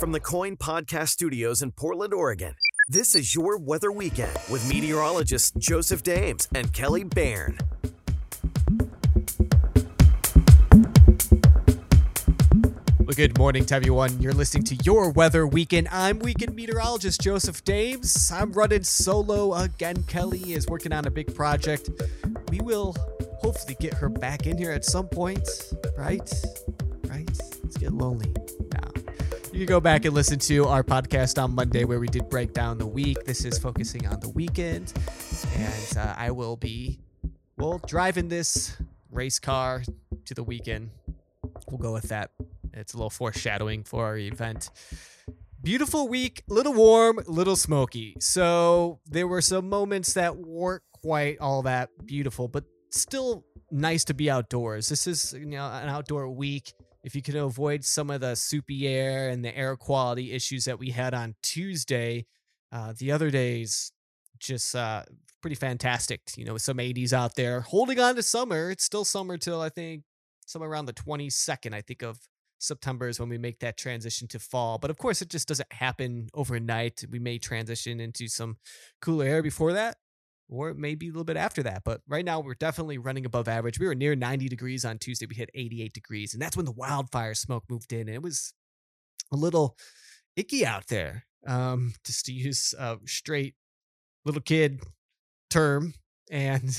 From the Coin Podcast Studios in Portland, Oregon, this is your Weather Weekend with meteorologists Joseph Dames and Kelly Bairn. Well, good morning to everyone. You're listening to Your Weather Weekend. I'm weekend meteorologist Joseph Dames. I'm running solo again. Kelly is working on a big project. We will hopefully get her back in here at some point, right? It's getting lonely now. You can go back and listen to our podcast on Monday where we did break down the week. This is focusing on the weekend. And I will be, driving this race car to the weekend. We'll go with that. It's a little foreshadowing for our event. Beautiful week, a little warm, a little smoky. So there were some moments that weren't quite all that beautiful, but still nice to be outdoors. This is, an outdoor week. If you can avoid some of the soupy air and the air quality issues that we had on Tuesday, the other days just pretty fantastic. With some 80s out there, holding on to summer. It's still summer till I think somewhere around the 22nd, I think, of September is when we make that transition to fall. But of course, it just doesn't happen overnight. We may transition into some cooler air before that, or maybe a little bit after that. But right now, we're definitely running above average. We were near 90 degrees on Tuesday. We hit 88 degrees. And that's when the wildfire smoke moved in. And it was a little icky out there, just to use a straight little kid term. And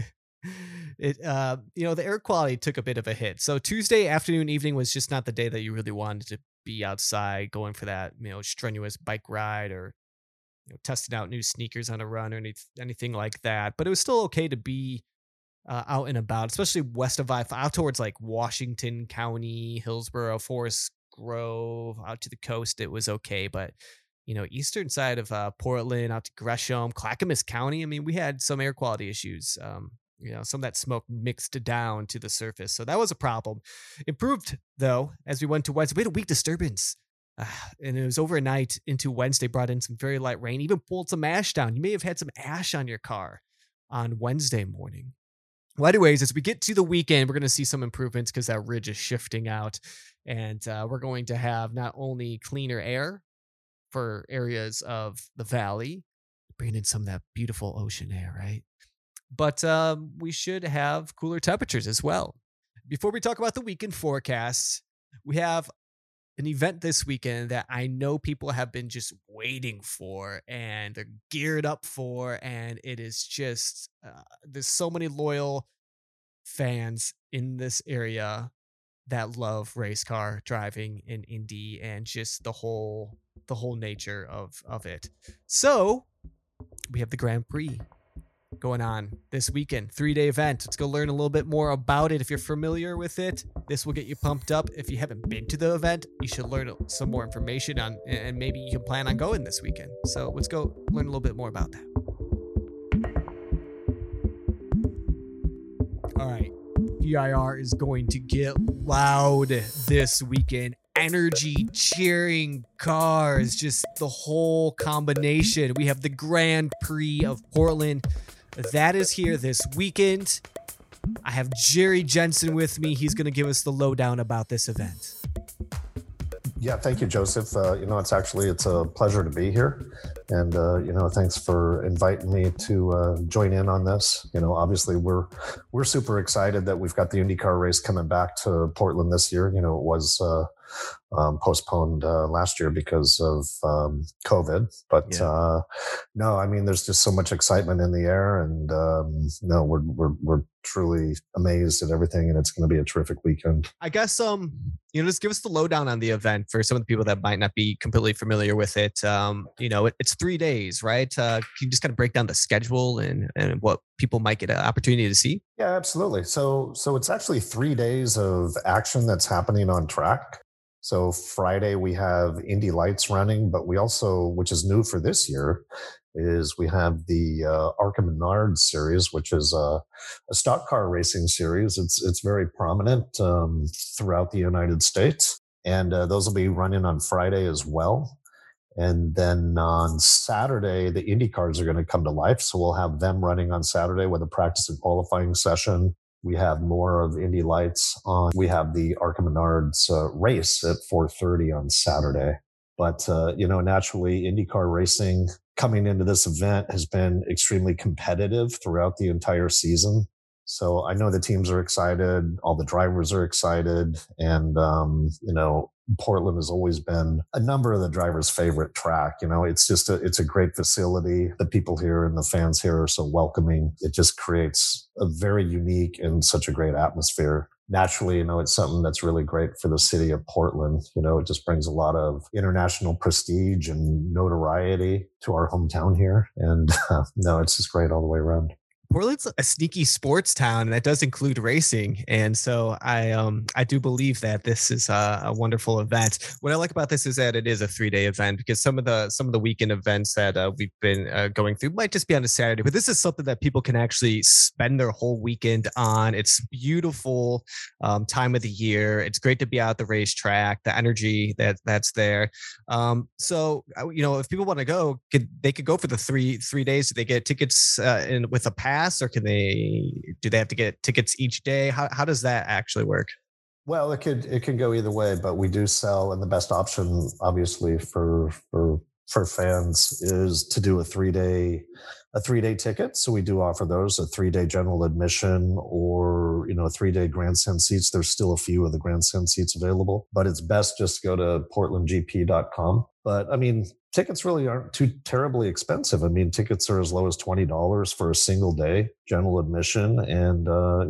it the air quality took a bit of a hit. So Tuesday afternoon, evening was just not the day that you really wanted to be outside going for that strenuous bike ride or testing out new sneakers on a run or anything like that. But it was still okay to be out and about, especially west of I-5, out towards like Washington County, Hillsborough, Forest Grove, out to the coast. It was okay, but eastern side of Portland, out to Gresham, Clackamas County. I mean, we had some air quality issues. Some of that smoke mixed down to the surface. So that was a problem. Improved, though, as we went to Wednesday. We had a weak disturbance. And it was overnight into Wednesday, brought in some very light rain, even pulled some ash down. You may have had some ash on your car on Wednesday morning. Well, anyways, as we get to the weekend, we're going to see some improvements because that ridge is shifting out. And we're going to have not only cleaner air for areas of the valley, bringing in some of that beautiful ocean air, right? But we should have cooler temperatures as well. Before we talk about the weekend forecasts, we have an event this weekend that I know people have been just waiting for and they're geared up for. And it is just, there's so many loyal fans in this area that love race car driving in Indy and just the whole nature of it. So we have the Grand Prix going on this weekend, 3-day event. Let's go learn a little bit more about it. If you're familiar with it, this will get you pumped up. If you haven't been to the event, you should learn some more information on, and maybe you can plan on going this weekend. So let's go learn a little bit more about that. All right, PIR is going to get loud this weekend. Energy, cheering, cars, just the whole combination. We have the Grand Prix of Portland. That is here this weekend. I have Jerry Jensen with me. He's going to give us the lowdown about this event. Yeah, thank you, Joseph. It's a pleasure to be here. And, thanks for inviting me to join in on this. Obviously we're super excited that we've got the IndyCar race coming back to Portland this year. It was postponed last year because of COVID. But there's just so much excitement in the air, and we're truly amazed at everything, and it's going to be a terrific weekend. I guess just give us the lowdown on the event for some of the people that might not be completely familiar with it. It's 3 days, right? Can you just kind of break down the schedule and what people might get an opportunity to see? Yeah, absolutely. So it's actually 3 days of action that's happening on track. So Friday we have Indy Lights running, but we also, which is new for this year, is we have the ARCA Menard series, which is a stock car racing series. It's very prominent throughout the United States, and those will be running on Friday as well. And then on Saturday, the Indy cars are going to come to life, so we'll have them running on Saturday with a practice and qualifying session. We have more of Indy Lights on. We have the ARCA Menards race at 4:30 on Saturday. But, naturally, IndyCar racing coming into this event has been extremely competitive throughout the entire season. So I know the teams are excited, all the drivers are excited, and Portland has always been a number of the drivers' favorite track. It's a great facility. The people here and the fans here are so welcoming. It just creates a very unique and such a great atmosphere. Naturally, it's something that's really great for the city of Portland. It just brings a lot of international prestige and notoriety to our hometown here. And no, it's just great all the way around. Portland's a sneaky sports town, and that does include racing. And so I do believe that this is a wonderful event. What I like about this is that it is a 3-day event, because some of the weekend events that we've been going through might just be on a Saturday, but this is something that people can actually spend their whole weekend on. It's beautiful time of the year. It's great to be out at the racetrack, the energy that's there. So if people want to go, they could go for the three days. Do they get tickets with a pass? Or do they have to get tickets each day? How does that actually work? Well, it can go either way, but we do sell, and the best option, obviously, for fans is to do a 3-day ticket. So we do offer those, a 3-day general admission, or 3-day grandstand seats. There's still a few of the grandstand seats available, but it's best just to go to portlandgp.com. But tickets really aren't too terribly expensive. Tickets are as low as $20 for a single day general admission, and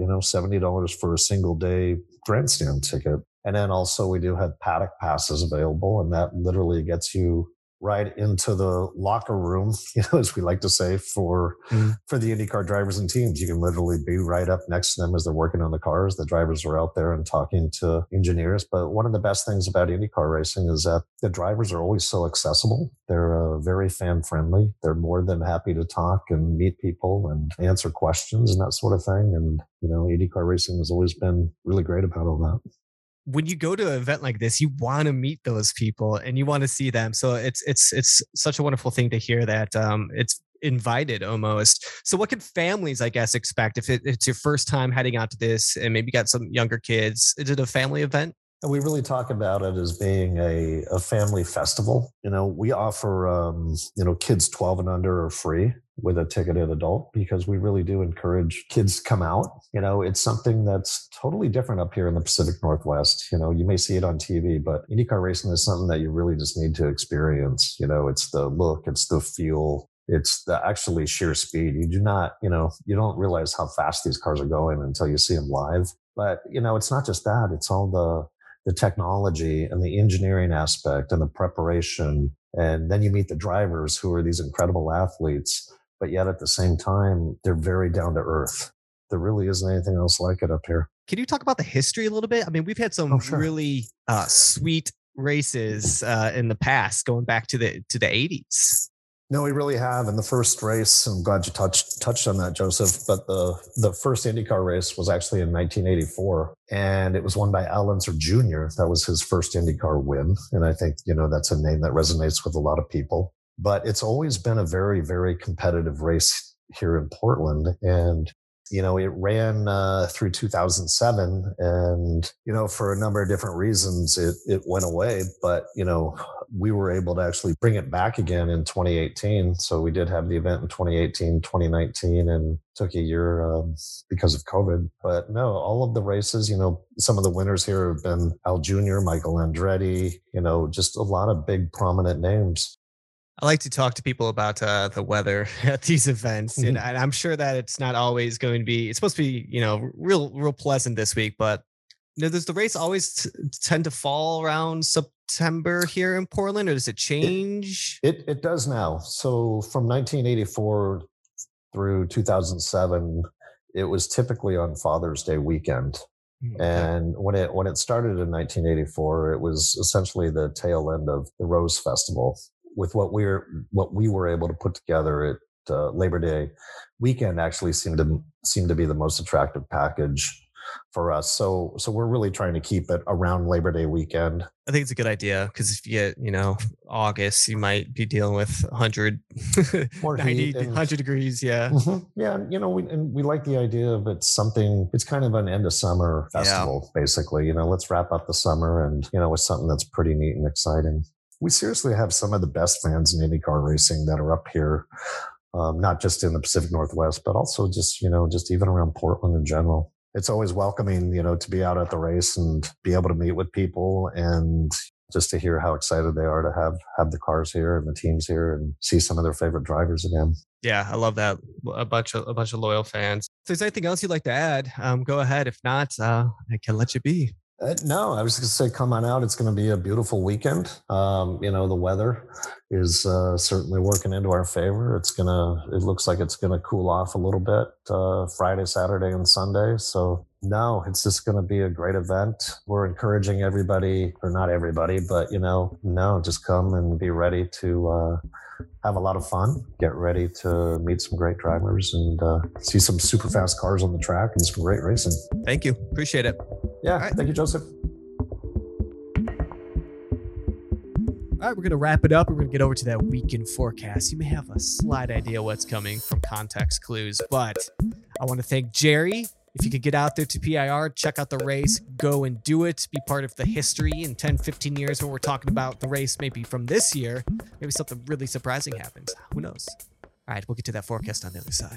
$70 for a single day grandstand ticket. And then also we do have paddock passes available, and that literally gets you right into the locker room, as we like to say, for the IndyCar drivers and teams. You can literally be right up next to them as they're working on the cars. The drivers are out there and talking to engineers. But one of the best things about IndyCar racing is that the drivers are always so accessible. They're very fan friendly. They're more than happy to talk and meet people and answer questions and that sort of thing. And, IndyCar racing has always been really great about all that. When you go to an event like this, you want to meet those people and you want to see them. So it's such a wonderful thing to hear that it's invited almost. So what can families, I guess, expect if it's your first time heading out to this, and maybe got some younger kids? Is it a family event? And we really talk about it as being a family festival. We offer, kids 12 and under are free with a ticketed adult, because we really do encourage kids to come out. It's something that's totally different up here in the Pacific Northwest. You may see it on TV, but IndyCar racing is something that you really just need to experience. It's the look, it's the feel, it's the actually sheer speed. You do not, you don't realize how fast these cars are going until you see them live. But, it's not just that. It's all the technology and the engineering aspect and the preparation. And then you meet the drivers, who are these incredible athletes, but yet at the same time, they're very down to earth. There really isn't anything else like it up here. Can you talk about the history a little bit? We've had some really sweet races in the past, going back to the 80s. No, we really have. And the first race, I'm glad you touched on that, Joseph, but the first IndyCar race was actually in 1984, and it was won by Al Unser Jr. That was his first IndyCar win. And I think, that's a name that resonates with a lot of people. But it's always been a very, very competitive race here in Portland. And it ran through 2007, and, for a number of different reasons, it went away. But, we were able to actually bring it back again in 2018. So we did have the event in 2018, 2019, and took a year because of COVID. But no, all of the races, some of the winners here have been Al Jr., Michael Andretti, just a lot of big prominent names. I like to talk to people about the weather at these events, and I'm sure that it's not always going to be. It's supposed to be, real pleasant this week, but does the race always tend to fall around September here in Portland, or does it change? It does now. So from 1984 through 2007, it was typically on Father's Day weekend. Okay. And when it started in 1984, it was essentially the tail end of the Rose Festival. With what we were able to put together at Labor Day weekend, actually seemed to be the most attractive package for us. So we're really trying to keep it around Labor Day weekend. I think it's a good idea, because if you get, August, you might be dealing with 100, 100 degrees. Yeah. Mm-hmm. Yeah. We like the idea of it's kind of an end of summer festival, basically. Let's wrap up the summer and, with something that's pretty neat and exciting. we seriously have some of the best fans in IndyCar racing that are up here, not just in the Pacific Northwest, but also just, just even around Portland in general. It's always welcoming, to be out at the race and be able to meet with people and just to hear how excited they are to have the cars here and the teams here and see some of their favorite drivers again. Yeah, I love that. A bunch of loyal fans. If there's anything else you'd like to add, go ahead. If not, I can let you be. No, I was going to say, come on out. It's going to be a beautiful weekend. The weather is certainly working into our favor. It looks like it's going to cool off a little bit Friday, Saturday, and Sunday. So no, it's just going to be a great event. We're encouraging everybody, or not everybody, but just come and be ready to have a lot of fun, get ready to meet some great drivers and see some super fast cars on the track and some great racing. Thank you. Appreciate it. Yeah. Right. Thank you, Joseph. All right, we're going to wrap it up. We're going to get over to that weekend forecast. You may have a slight idea what's coming from context clues, but I want to thank Jerry. If you could get out there to PIR, check out the race, go and do it, be part of the history in 10, 15 years when we're talking about the race maybe from this year. Maybe something really surprising happens. Who knows? All right, we'll get to that forecast on the other side.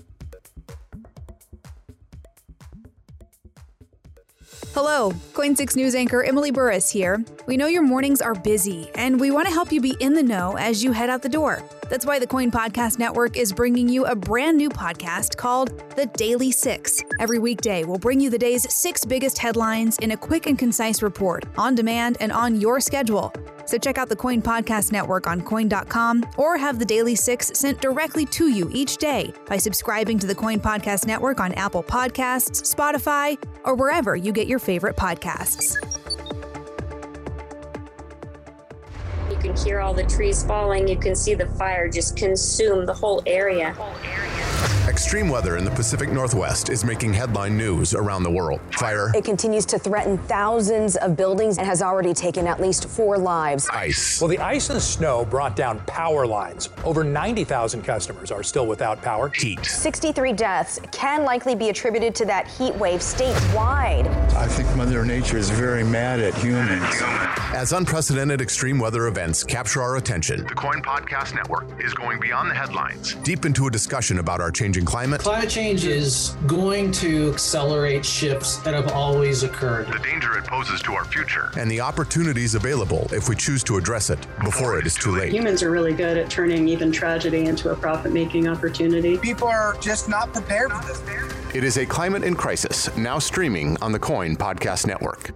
Hello, Coin 6 News anchor Emily Burris here. We know your mornings are busy, and we want to help you be in the know as you head out the door. That's why the Coin Podcast Network is bringing you a brand new podcast called The Daily Six. Every weekday, we'll bring you the day's 6 biggest headlines in a quick and concise report, on demand and on your schedule. So check out the Coin Podcast Network on coin.com or have the Daily Six sent directly to you each day by subscribing to the Coin Podcast Network on Apple Podcasts, Spotify, or wherever you get your favorite podcasts. You can hear all the trees falling. You can see the fire just consume the whole area. Extreme weather in the Pacific Northwest is making headline news around the world. Fire. It continues to threaten thousands of buildings and has already taken at least 4 lives. Ice. Well, the ice and the snow brought down power lines. Over 90,000 customers are still without power. Heat. 63 deaths can likely be attributed to that heat wave statewide. I think Mother Nature is very mad at humans. As unprecedented extreme weather events capture our attention, the Coin Podcast Network is going beyond the headlines, deep into a discussion about our changing climate. Climate change is going to accelerate shifts that have always occurred. The danger it poses to our future, and the opportunities available if we choose to address it before it is too late. Humans are really good at turning even tragedy into a profit-making opportunity. People are just not prepared for this. It is a climate in crisis, now streaming on the Coin Podcast Network.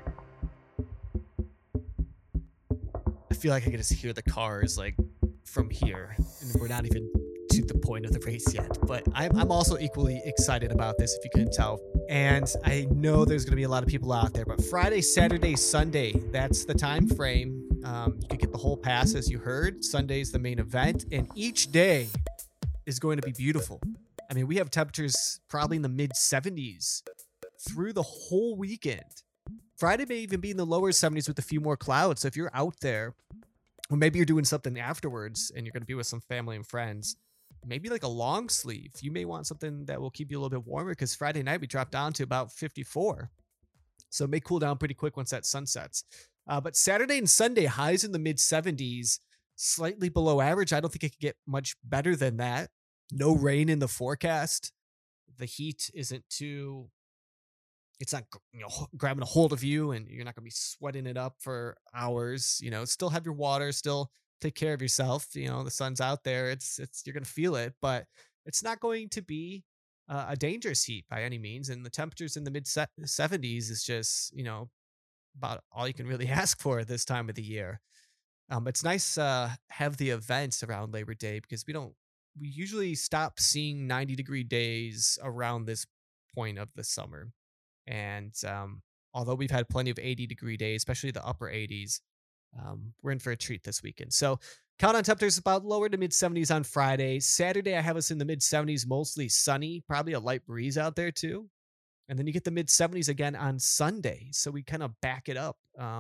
I feel like I can just hear the cars like from here, and we're not even to the point of the race yet, but I'm also equally excited about this, if you couldn't tell. And I know there's going to be a lot of people out there, but Friday, Saturday, Sunday, that's the time frame. You could get the whole pass, as you heard. Sunday's the main event, and each day is going to be beautiful. I mean, we have temperatures probably in the mid 70s through the whole weekend. Friday may even be in the lower 70s with a few more clouds. So if you're out there, or maybe you're doing something afterwards and you're going to be with some family and friends, maybe like a long sleeve. You may want something that will keep you a little bit warmer, because Friday night we dropped down to about 54. So it may cool down pretty quick once that sun sets. But Saturday and Sunday, highs in the mid 70s, slightly below average. I don't think it could get much better than that. No rain in the forecast. The heat isn't too, it's not, grabbing a hold of you, and you're not going to be sweating it up for hours. Still have your water, still take care of yourself. The sun's out there. It's you're going to feel it, but it's not going to be a dangerous heat by any means. And the temperatures in the mid 70s is just, about all you can really ask for this time of the year. It's nice to have the events around Labor Day, because we usually stop seeing 90-degree days around this point of the summer. And although we've had plenty of 80-degree days, especially the upper 80s, we're in for a treat this weekend. So count on temperatures about lower to mid 70s on Friday. Saturday, I have us in the mid 70s, mostly sunny, probably a light breeze out there too. And then you get the mid 70s again on Sunday. So we kind of back it up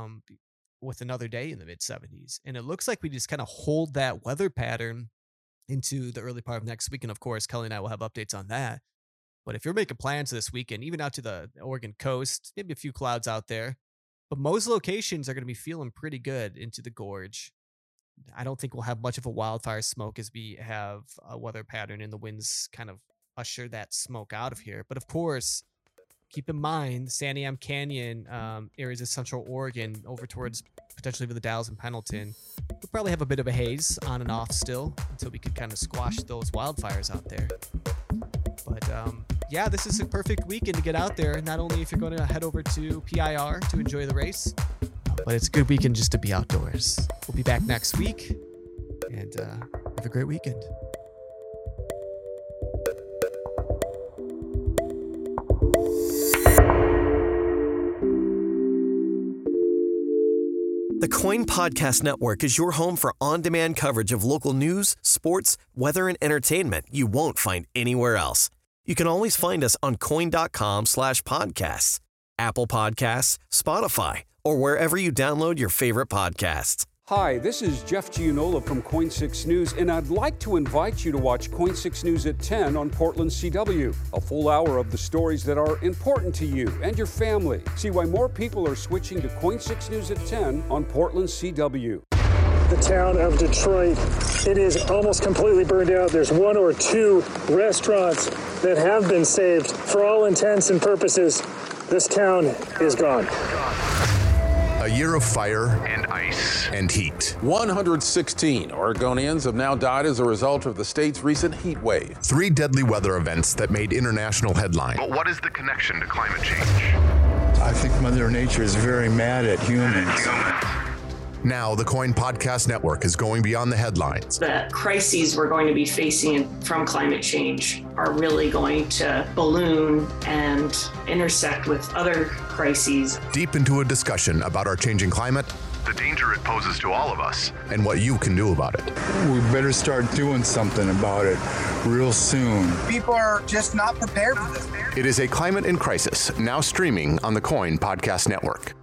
with another day in the mid 70s. And it looks like we just kind of hold that weather pattern into the early part of next week. And of course, Kelly and I will have updates on that. But if you're making plans this weekend, even out to the Oregon coast, maybe a few clouds out there, But most locations are going to be feeling pretty good into the gorge. I don't think we'll have much of a wildfire smoke as we have a weather pattern and the winds kind of usher that smoke out of here. But of course, keep in mind, Santiam Canyon, areas of Central Oregon, over towards potentially the Dalles and Pendleton, we'll probably have a bit of a haze on and off still until we could kind of squash those wildfires out there. But yeah, this is a perfect weekend to get out there, not only if you're going to head over to PIR to enjoy the race, but it's a good weekend just to be outdoors. We'll be back next week, and have a great weekend. The Coin Podcast Network is your home for on-demand coverage of local news, sports, weather, and entertainment you won't find anywhere else. You can always find us on coin.com/podcasts, Apple Podcasts, Spotify, or wherever you download your favorite podcasts. Hi, this is Jeff Gianola from Coin 6 News, and I'd like to invite you to watch Coin 6 News at 10 on Portland CW. A full hour of the stories that are important to you and your family. See why more people are switching to Coin 6 News at 10 on Portland CW. The town of Detroit, it is almost completely burned out. There's one or two restaurants that have been saved. For all intents and purposes, this town is gone. A year of fire and ice and heat. 116 Oregonians have now died as a result of the state's recent heat wave. 3 deadly weather events that made international headlines. But what is the connection to climate change? I think Mother Nature is very mad at humans. Now, the Coin Podcast Network is going beyond the headlines. The crises we're going to be facing from climate change are really going to balloon and intersect with other crises. Deep into a discussion about our changing climate, the danger it poses to all of us, and what you can do about it. We better start doing something about it real soon. People are just not prepared for this. It is a Climate in Crisis, now streaming on the Coin Podcast Network.